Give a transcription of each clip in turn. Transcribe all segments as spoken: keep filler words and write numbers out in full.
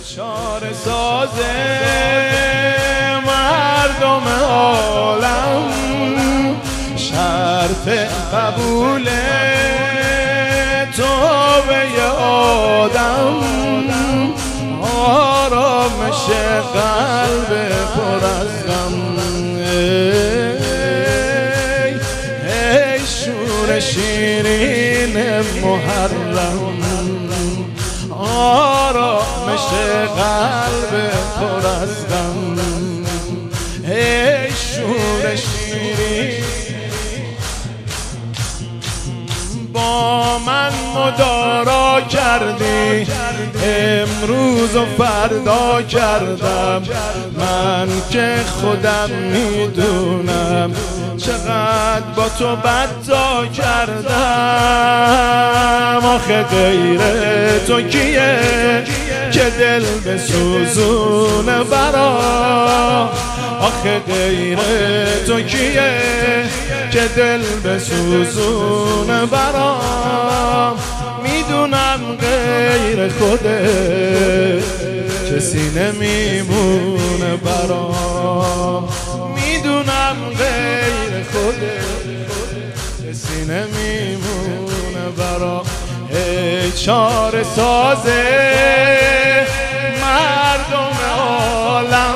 چاره ساز مردم عالم، شرط قبول توبه آدم، آرامش قلب پر از غم. ای شور شیرین محرم، آرامش قلب پر از غم. ای شور شیرین با من مدارا کردی، امروز و فردا کردم، من که خودم میدونم چقدر با تو بدا کردم. آخه غیر تو کیه که دل بسوزونه برا؟ آخه غیر تو کیه که دل بسوزونه برام؟ میدونم غیر خودت کسی نمیمونه برام، میدونم غیر خودت کسی نمیمونه برام. ای چاره ساز مردم عالم،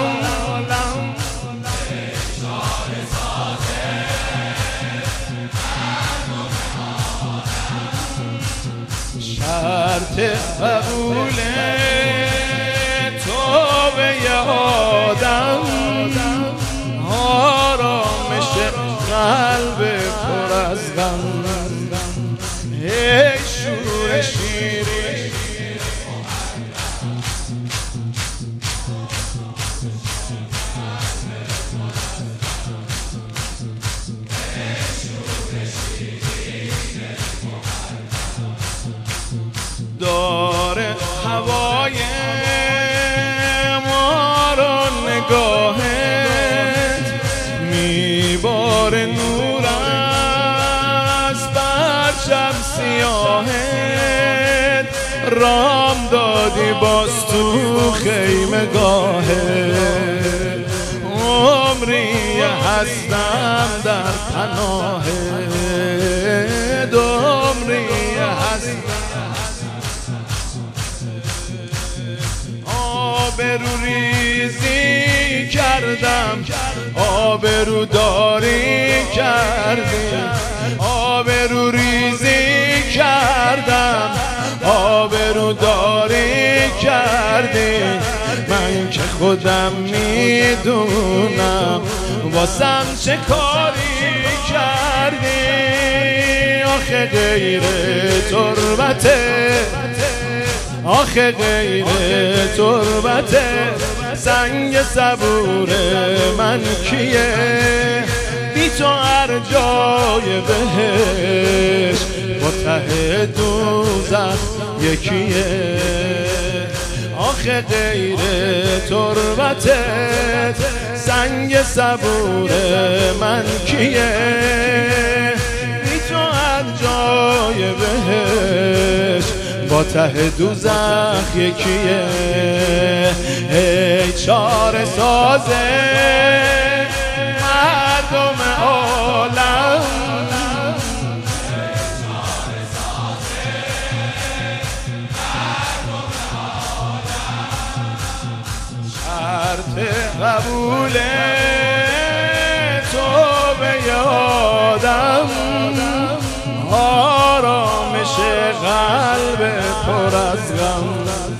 شرط قبول توبه آدم، آرامش قلب پر از غم. ای شور شیرین داره هوای ما رو نگاهت، میباره نور از پرچم سیاهت، رام دادی باز تو خیمه گاهت، عمری هستم در پناهت، عمری هستم آبرو ریزی کردم، آبرو داری کردی، آبرو ریزی کردم، آبرو داری کردی، من که خودم میدونم واسم چه کاری کردی. آخه غیر تربته، آخه غیر تربت سنگ صبور من کیه؟ بی تو هر جای بهش با ته دوزخ یکیه. آخه غیر تربت سنگ صبور من کیه؟ بی تو هر جای بهش با ته دوزخ یکیه. ای چاره ساز مردم عالم، شرط قبول توبه آدم، آرامش قلب پر از غم.